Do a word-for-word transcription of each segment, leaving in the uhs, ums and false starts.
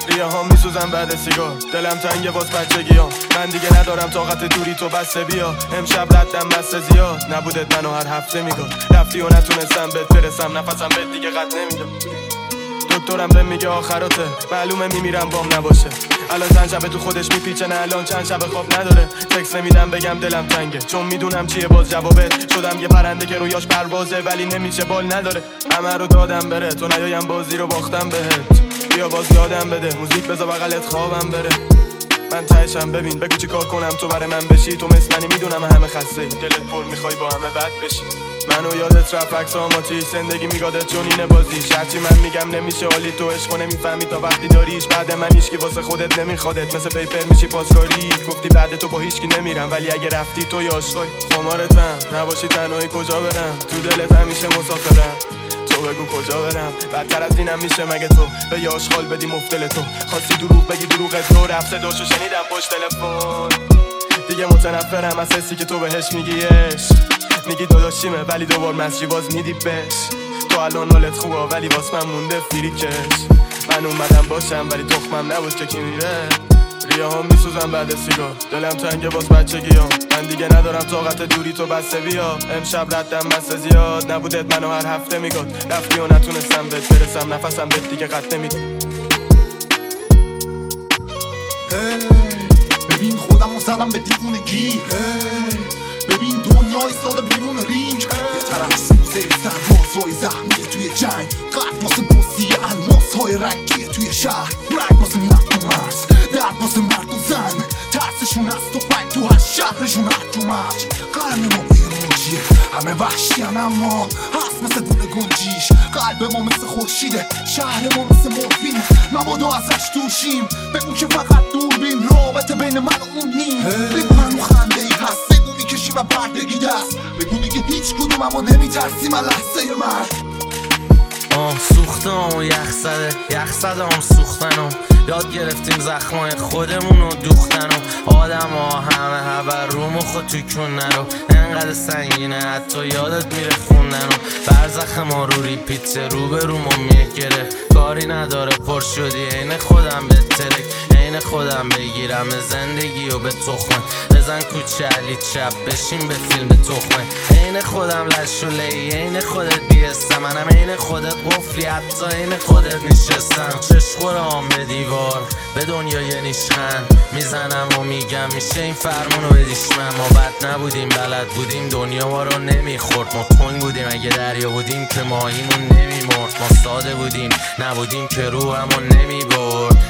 ریه ها میسوزن بعد سیگار، دلم تنگه واس بچگیام، من دیگه ندارم طاقت دوری تو بسته بیا. امشب ردم بسته زیاد، نبودت منو هر هفته میگم رفتی و نتونستم بهت برسم، نفسم بهت دیگه قد نمیدم. دکترم به میگه آخراته، معلومه میمیرم بام نباشه. الان چند شبه تو خودش میپیچه، نه الان چند شبه خواب نداره. تکس نمیدم بگم دلم تنگه، چون میدونم چیه باز جوابت. شدم یه پرنده که رویاش پروازه ولی نمیشه بال نداره. همه رو دادم بره تو نیایم بازی رو باختم بهت. بیا باز یادم بده موزیک بذار بغلت خوابم بره. من تهشم ببین بگو چی کار کنم تو برای من بشی. تو مثل منی میدونم همه خسته، دلت پر میخوای با همه بد بشی. منو یادت رفت عکس آماتیش، زندگی میگادت چون اینه بازیش. هرچی من میگم نمیشه حالی تو عشقو نمیفهمی تا وقتی داریش. بعد من هیچکی واسه خودت نمیخوادت، مثل پیپر میشی پاسکاری. گفتی بعد تو با هیچکی نمیرم ولی اگه رفتی تو یاشقای خمارتم نباشی تنهایی کجا برم. تو دلت همیشه مسافرم، تو بگو کجا برم. بدتر از اینم میشه مگه تو به یه آشغال بدی مفتل تو. خواستی دروغ بگی دروغت تو رفته دوشو شنیدم پشت تلفن. دیگه متنفرم از حسی که تو بهش میگی عشق. میگی داداشیمه ولی دوبار مسجی باز میدی بش. تو الان حالت خوبه ولی واس من مونده فیری کش. من اومدم باشم ولی تخمم نبود که کی میره. ریه ها میسوزن بعد سیگار، دلم تنگه باز بچگیام، من دیگه ندارم طاقت دوری تو بسته بیا. امشب ردم بسته زیاد، نبودت منو هر هفته میگاد رفتی و نتونستم بهت برسم، نفسم بهت دیگه قد نمیدم. ببین خودمو زدم به دیوونگی، ببین دنیا ایستاده بیرون رینگ. یه طرف سوزه سربازهای زخمیه توی جنگ، قلب واسه بازی الماس های رنگیه توی شهر. رنگ واسه مرد و مرز، درد واسه مرد و زن، ترسشون از تو پنگ تو هر شهرشون هر تو مرج. قرن ما بیرونجیه همه وحشی هم اما هست مثل دونه گنجیش. قلب ما مثل خورشیده، شهر ما مثل مورفینه، مبادا ازش دوشیم. بگو که فقط دوربین رابطه بین من و اون نیم. بگو منو خنده ای هست، بگو میکشی و بردگی دست. بگو دیگه هیچ کدوم اما نمیترسیم از لحظه مرد. آه سوختم و یخ زده، یخ زده هم سوختنم. یاد گرفتیم زخمای خودمون رو دوختن و آدم ها همه هبر رو مخ و تو کون نرو. انقدر سنگینه حتی یادت میره خوندن و برزخ ما رو ریپیته رو به رو ما میه گرفت. کاری نداره پر شدی عین خودم به ترک، عین خودم بگیرم زندگی و به تخمه. بزن کوچه علی چپ بشین به فیلم تخمه. عین خودم لش و لی، عین خودت بیستم. منم عین خودت قفلی حتی عین خودت نشستم. چشخورم به دیوار به دنیای نیشخن میزنم و میگم میشه این فرمونو بدیش من. ما بد نبودیم بلد بودیم دنیا ما رو نمیخورد. ما تنگ بودیم اگه دریا بودیم که ماهیمون نمیمرد. ما ساده بودیم نبودیم که روحمون نمیبرد.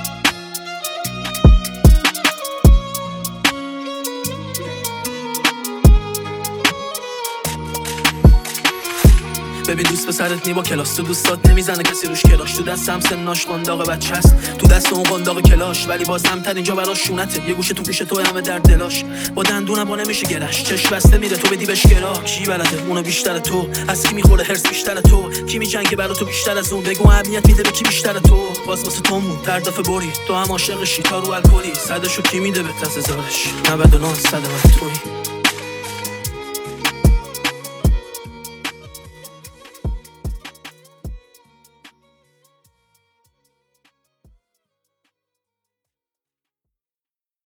ببین دوست پسرت نی با کلاس تو دوستات نمیزنه کسی روش کلاش. تو دستم سناش قنداق بچه هست، تو دست اون قنداق کلاش. ولی باز همتر اینجا براش شونته، یه گوشه تو پیش تو همه در دلاش. با دندونم با نمیشه گرش، چش بسته میره تو بدی بهش گرا. کی بلده اونو بیشتر تو، از کی میخوره هرس بیشتر تو، کی میجنگه برا تو بیشتر از اون. بگو اهمیت میده به کی بیشتر تو. باز واسه تو مون در دفعه بری تو هم عاشق شیتا رو الکلی. صدشو کی میده به تص هزارش، نود و نه صد من توی.